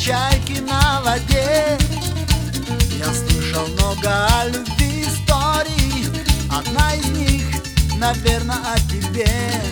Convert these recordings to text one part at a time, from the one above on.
чайки на воде. Я слышал много о любви историй, одна из них, наверное, о тебе.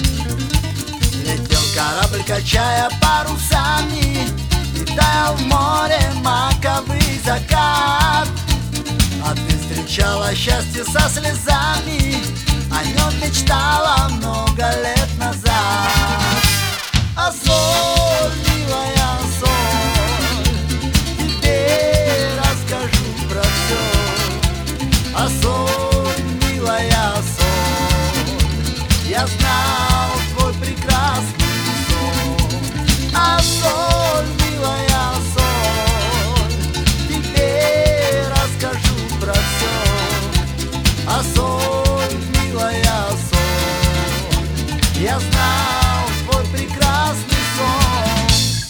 Летел корабль, качая парусами, и таял в море маковый закат. А ты встречала счастье со слезами, о нем мечтала много лет назад. А соль, милая соль, тебе расскажу про все. А соль, милая соль, я знал твой прекрасный сон. А соль, милая соль, тебе расскажу про все. А соль, милая соль, я знал твой прекрасный сон.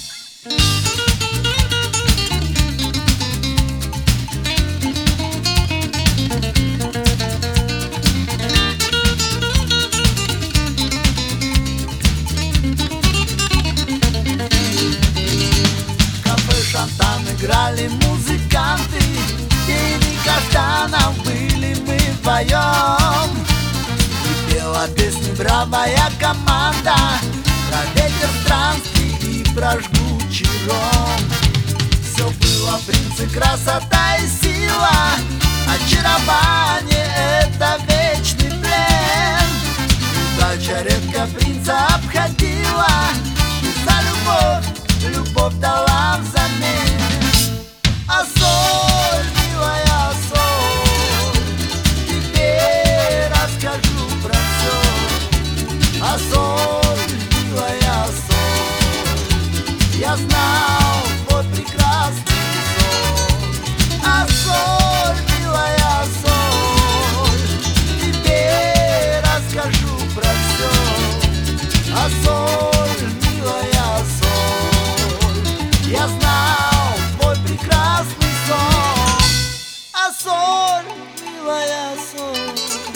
В кафе «Шантан» играли музыканты, пели каштанов, были мы вдвоем. И пела песни бравая команда про ветер странствий и про жгучий ром. Все было, принцы, красота и сила, очарование — это вечный плен. Удача редко принца обходила, и за любовь, любовь дала взамен. А соль, милая соль, тебе расскажу про все. А соль, милая соль, я знал твой прекрасный сон. А соль, милая соль, тебе расскажу про все. А соль, милая соль, я знал твой прекрасный сон. А соль, милая соль,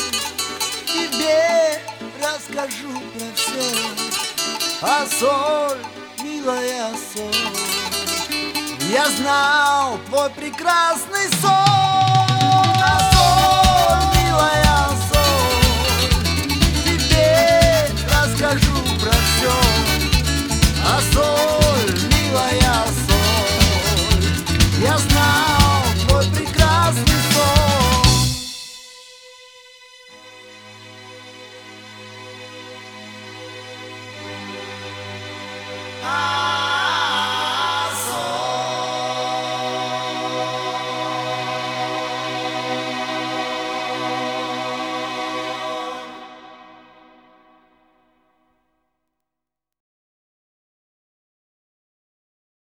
тебе расскажу про все. А соль, милая соль, я знал твой прекрасный сон. А соль, милая